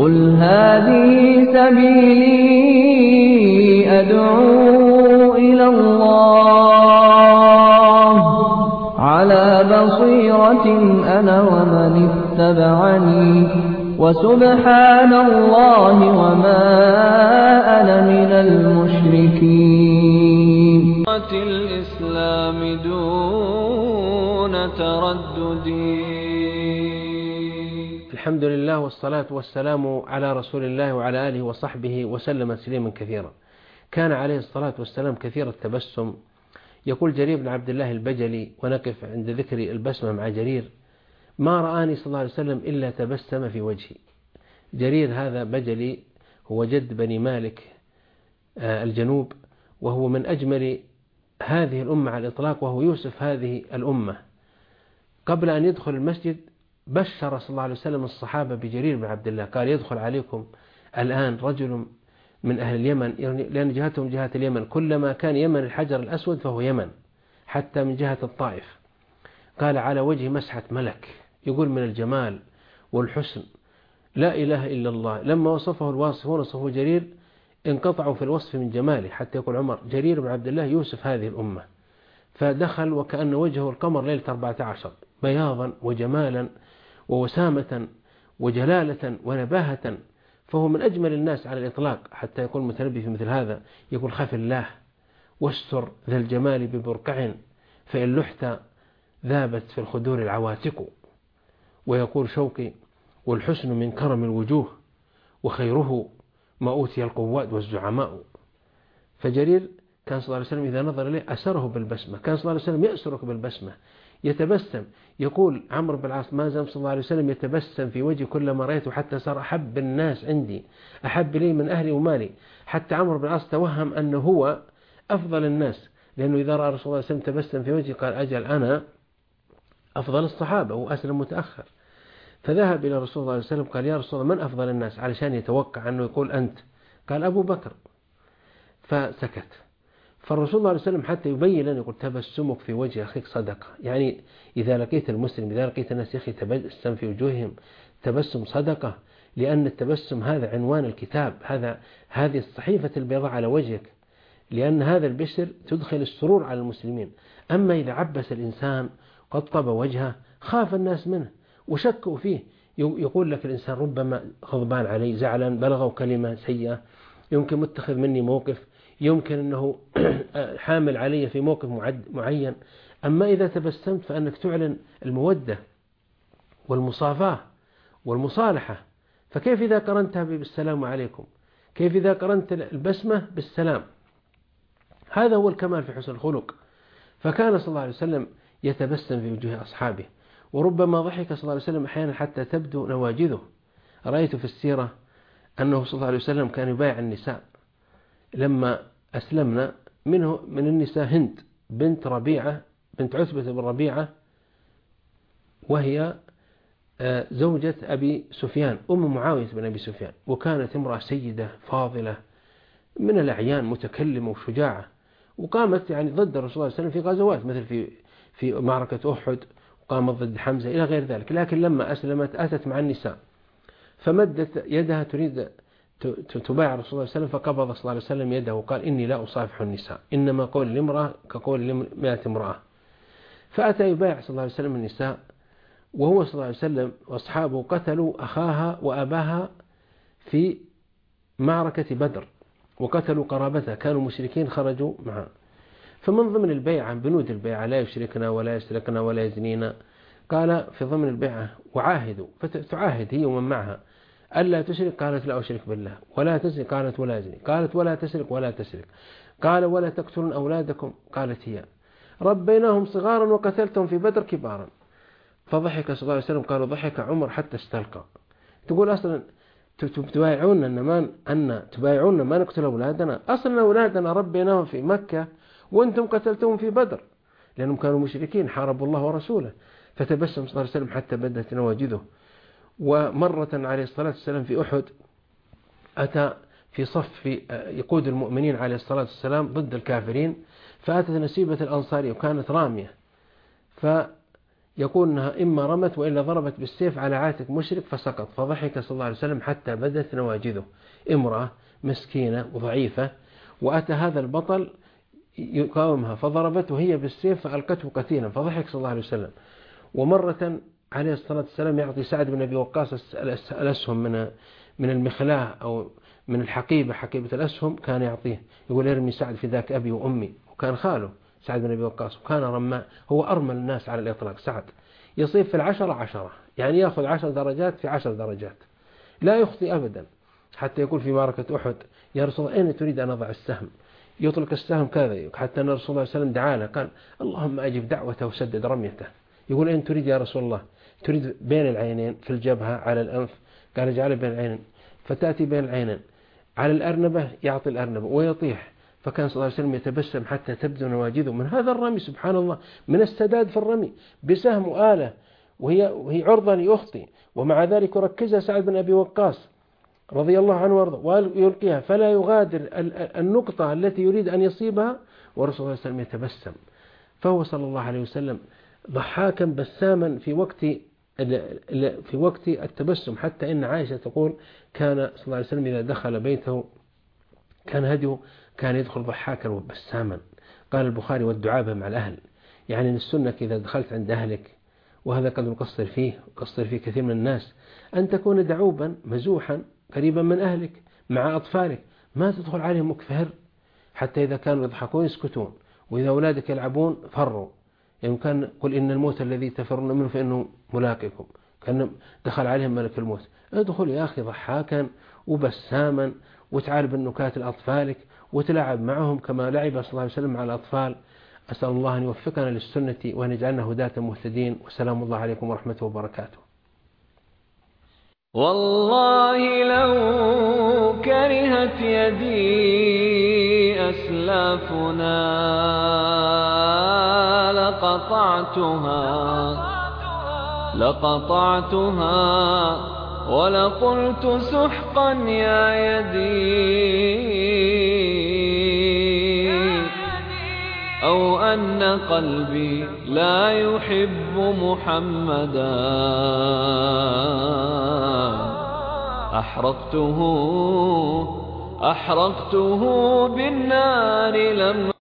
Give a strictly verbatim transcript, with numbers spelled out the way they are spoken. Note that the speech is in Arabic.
قل هذه سبيلي أدعو إلى الله على بصيرة أنا ومن اتبعني وسبحان الله وما أنا من المشركين. الإسلام دون تردد. الحمد لله والصلاة والسلام على رسول الله وعلى آله وصحبه وسلم تسليما كثيرا. كان عليه الصلاة والسلام كثير التبسم. يقول جرير بن عبد الله البجلي، ونقف عند ذكر البسمة مع جرير: ما رآني صلى الله عليه وسلم إلا تبسم في وجهي. جرير هذا بجلي هو جد بني مالك الجنوب، وهو من أجمل هذه الأمة على الإطلاق، وهو يوسف هذه الأمة. قبل أن يدخل المسجد بشر صلى الله عليه وسلم الصحابة بجرير بن عبد الله، قال: يدخل عليكم الآن رجل من أهل اليمن، لأن جهتهم جهة اليمن، كلما كان يمن الحجر الأسود فهو يمن، حتى من جهة الطائف. قال: على وجه مسحة ملك، يقول من الجمال والحسن لا إله إلا الله. لما وصفه الواصفون وصفه جرير انقطعوا في الوصف من جماله، حتى يقول عمر: جرير بن عبد الله يوسف هذه الأمة. فدخل وكأن وجهه القمر ليلة أربعة عشر، بياضا وجمالا ووسامة وجلالة ونباهة، فهو من أجمل الناس على الإطلاق. حتى يقول متنبي في مثل هذا، يقول: خف الله واستر ذا الجمال ببرقع، فإن لحت ذابت في الخدور العواتق. ويقول شوقي: والحسن من كرم الوجوه، وخيره ما أوتي القوات والزعماء. فجرير كان صلى الله عليه وسلم إذا نظر إليه أسره بالبسمة، كان صلى الله عليه وسلم يأسرك بالبسمة، يتبسم. يقول عمرو بن العاص: ما زال صلى الله عليه وسلم يتبسم في وجهي كلما رأيته، حتى صار أحب الناس عندي، أحب لي من أهلي ومالي. حتى عمرو بن العاص توهم أنه هو أفضل الناس، لأنه إذا رأى رسول الله صلى الله عليه وسلم تبسم في وجهي قال: أجل أنا أفضل الصحابة وأسلم متأخر. فذهب إلى رسول الله صلى الله عليه وسلم قال: يا رسول الله من أفضل الناس، علشان يتوقع أنه يقول أنت. قال: أبو بكر. فسكت. فالرسول صلى الله عليه وسلم حتى يبين لنا يقول: تبسمك في وجه أخيك صدقة. يعني إذا لقيت المسلم، إذا لقيت الناس يا أخي تبسم في وجوههم، تبسم صدقة، لأن التبسم هذا عنوان الكتاب، هذا هذه الصحيفة البيضاء على وجهك، لأن هذا البشر تدخل السرور على المسلمين. أما إذا عبس الإنسان قطب وجهه خاف الناس منه وشكوا فيه. يقول لك الإنسان ربما غضبان علي، زعلان، بلغه كلمة سيئة، يمكن متخذ مني موقف، يمكن أنه حامل علي في موقف معين. أما إذا تبسمت فأنك تعلن المودة والمصافاة والمصالحة. فكيف إذا قرنتها بالسلام عليكم؟ كيف إذا قرنت البسمة بالسلام؟ هذا هو الكمال في حسن الخلق. فكان صلى الله عليه وسلم يتبسم في وجوه أصحابه، وربما ضحك صلى الله عليه وسلم أحيانا حتى تبدو نواجذه. رأيت في السيرة أنه صلى الله عليه وسلم كان يبايع النساء. لما أسلمنا منه من النساء هند بنت ربيعة بنت عتبة بن ربيعة، وهي زوجة أبي سفيان أم معاوية بن أبي سفيان، وكانت امرأة سيدة فاضلة من الأعيان، متكلمة وشجاعة، وقامت يعني ضد الرسول صلى الله عليه وسلم في غزوات، مثل في في معركة أحد، وقامت ضد حمزة إلى غير ذلك. لكن لما أسلمت أتت مع النساء، فمدت يدها تريد تبايع الرسول صلى الله عليه وسلم، فقبض صلى الله عليه وسلم يده وقال: إني لا أصافح النساء، إنما قول الامرأة كقول مئة امرأة. فأتى يبايع صلى الله عليه وسلم النساء، وهو صلى الله عليه وسلم وأصحابه قتلوا أخاها وأباها في معركة بدر، وقتلوا قرابتها، كانوا مشركين خرجوا معها. فمن ضمن البيعة، بنود البيعة: لا يشركنا ولا يسرقنا ولا يزنينا. قال في ضمن البيعة: وعاهدوا، فتعاهد هي ومن معها ألا تشرك، قالت: لا أشرك بالله. ولا تزني، قالت: ولا أزني. قالت: ولا تسرق، ولا تسرق. قال: ولا تقتلون أولادكم، قالت هي: ربيناهم صغارا وقتلتهم في بدر كبارا. فضحك صلى الله عليه وسلم. قالوا: ضحك عمر حتى استلقى. تقول أصلا تبايعون أن ما أن تبايعون ما نقتل أولادنا؟ أصلا أولادنا ربيناهم في مكة وأنتم قتلتهم في بدر، لأنهم كانوا مشركين حاربوا الله ورسوله. فتبسم صلى الله عليه وسلم حتى بدت نواجذه. ومرة عليه الصلاة والسلام في أحد أتى في صف يقود المؤمنين عليه الصلاة والسلام ضد الكافرين، فأتت نسيبة الأنصاري وكانت رامية، يقول أنها إما رمت وإلا ضربت بالسيف على عاتق مشرك فسقط، فضحك صلى الله عليه وسلم حتى بدت نواجذه. امرأة مسكينة وضعيفة، وأتى هذا البطل يقاومها فضربته هي بالسيف فألقته قتيلا، فضحك صلى الله عليه وسلم. ومرة عليه الصلاة والسلام يعطي سعد بن أبي وقاص الأسهم من من المخلاة أو من الحقيبة، حقيبة الأسهم كان يعطيه، يقول ارمي سعد في ذاك أبي وأمي، وكان خاله سعد بن أبي وقاص، وكان رماء، هو أرمل الناس على الإطلاق. سعد يصيب في العشرة عشرة، يعني يأخذ عشر درجات في عشر درجات، لا يخطي أبدا. حتى يقول في معركة أحد يا رسول الله أين تريد أن أضع السهم؟ يطلق السهم كذا، حتى أن الرسول صلى الله عليه وسلم دعانا قال اللهم أجب دعوته وسدد رميته. يقول أين تريد يا رسول الله؟ تريد بين العينين، في الجبهة، على الأنف؟ قال اجعله بين العينين، فتأتي بين العينين، على الأرنبة يعطي الأرنبة ويطيح. فكان صلى الله عليه وسلم يتبسم حتى تبدو نواجذه من هذا الرمي، سبحان الله، من السداد في الرمي بسهم وآلة، وهي, وهي عرضة ليخطي، ومع ذلك ركزها سعد بن أبي وقاص رضي الله عنه وارضاه ويلقيها، فلا يغادر النقطة التي يريد أن يصيبها، ورسول الله صلى الله عليه وسلم يتبسم. فهو صلى الله عليه وسلم ضحاكا بساما في وقت في وقت التبسم، حتى إن عائشة تقول كان صلى الله عليه وسلم إذا دخل بيته كان هديه كان يدخل ضحاكا وبساما. قال البخاري والدعابة مع الأهل، يعني من السنة إذا دخلت عند أهلك، وهذا قد نقصر فيه وقصر فيه كثير من الناس، أن تكون دعوبا مزوحا قريبا من أهلك مع أطفالك، ما تدخل عليهم مكفهر، حتى إذا كانوا يضحكون يسكتون، وإذا أولادك يلعبون فروا. يعني كان قل إن الموت الذي تفرون منه فإنه ملاقكم، كان دخل عليهم ملك الموت. ادخل يا أخي ضحاكا وبساما، وتعال بالنكات لأطفالك وتلعب معهم كما لعب صلى الله عليه وسلم مع الأطفال. أسأل الله أن يوفقنا للسنة وأن يجعلنا هداة مهتدين، وسلام الله عليكم ورحمته وبركاته. والله لو كرهت يدي أسلافنا لقطعتها لقطعتها ولقلت سحقا يا يدي، أو أن قلبي لا يحب محمدا أحرقته أحرقته بالنار لم